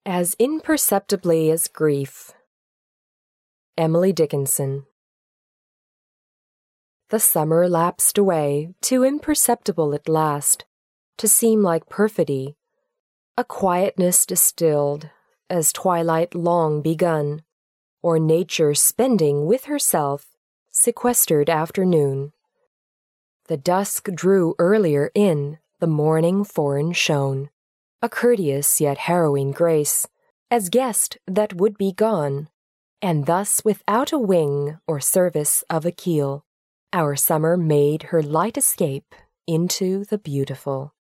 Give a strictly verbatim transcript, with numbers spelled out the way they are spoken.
As imperceptibly as grief. Emily Dickinson. The summer lapsed away, too imperceptible at last, to seem like perfidy, a quietness distilled, as twilight long begun, or nature spending with herself sequestered afternoon. The dusk drew earlier in, the morning foreign shone, a courteous yet harrowing grace, as guest that would be gone, and thus without a wing or service of a keel, our summer made her light escape into the beautiful.